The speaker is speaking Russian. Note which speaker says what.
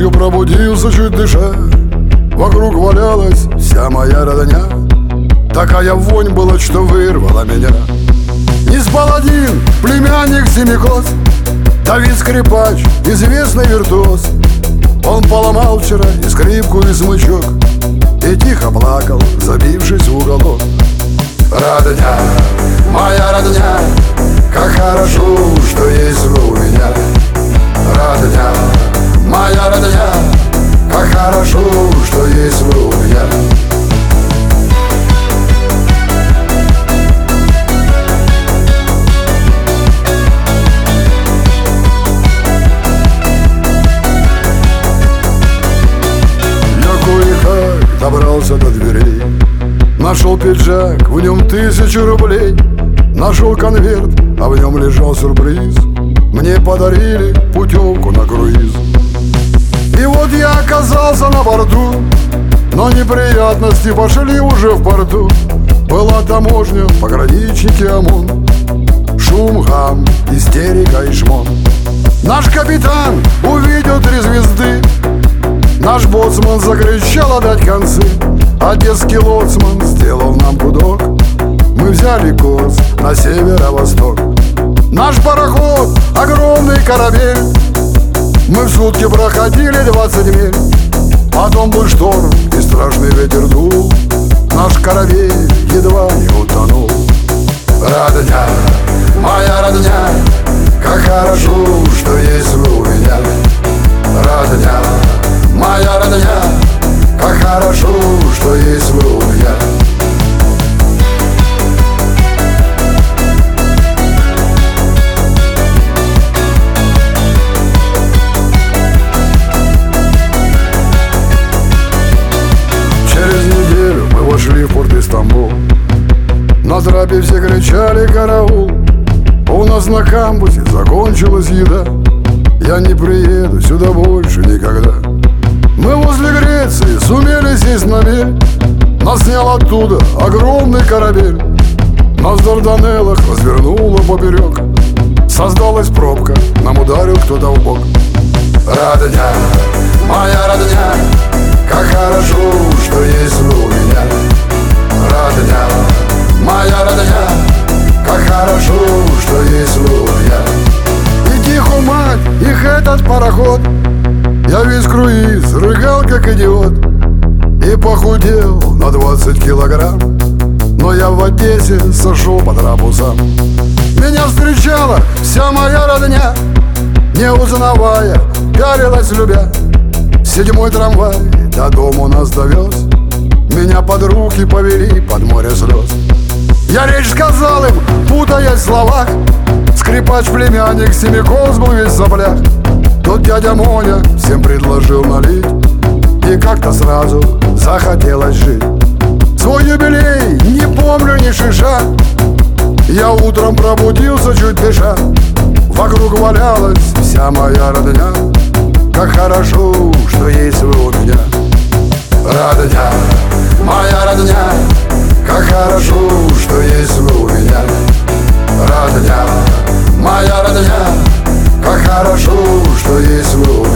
Speaker 1: Ночью пробудился, чуть дыша, вокруг валялась вся моя родня. Такая вонь была, что вырвала меня. Не спал один племянник Семикос, Давид Скрипач, известный виртуоз. Он поломал вчера и скрипку, и смычок, и тихо плакал, забившись в уголок. Родня, моя родня, как хорошо, что есть вы у меня. Родня, моя родня, как хорошо, что есть вы у меня. Я кое-как добрался до дверей, нашел пиджак, в нем 1000 рублей. Нашел конверт, а в нем лежал сюрприз. Мне подарили путевку на круиз. И вот я оказался на борту, но неприятности пошли уже в порту. Была таможня, пограничники, ОМОН, шум, гам, истерика и шмон. Наш капитан увидел 3 звезды, наш боцман закричал отдать концы. Одесский лоцман сделал нам гудок, мы взяли курс на северо-восток. Наш пароход — огромный корабель, мы в сутки проходили 20 миль. Потом был шторм и страшный ветер дул, наш корабель едва не утонул. Родня, моя родня, как хорошо, что есть вы у меня. Родня, моя родня, как хорошо, что есть вы у меня. Вошли в порт Истамбул, на трапе все кричали «караул». У нас на камбузе закончилась еда, я не приеду сюда больше никогда. Мы возле Греции сумели сесть на мель, нас снял оттуда огромный корабель. Нас в Дарданеллах развернуло поперек, создалась пробка, нам ударил кто-то в бок. Родня, моя родня, как хорошо, что есть вы у меня. Родня, моя родня, как хорошо, что есть вы у меня. И тихо, мать, их этот пароход, я весь круиз рыгал как идиот. И похудел на 20 килограмм, но я в Одессе сошел по трапусам. Меня встречала вся моя родня, не узнавая, пялилась любя. 7-й трамвай до дома нас довез, меня под руки повели под море слез. Я речь сказал им, путаясь в словах, скрипач племянник Семикос был весь в соплях. Тот дядя Моня всем предложил налить, и как-то сразу захотелось жить. Свой юбилей не помню ни шиша, я утром пробудился, чуть дыша. Вокруг валялась вся моя родня, как хорошо, что есть вы у меня. Родня, моя родня, как хорошо, что есть вы у меня. Родня, моя родня, как хорошо, что есть вы у меня.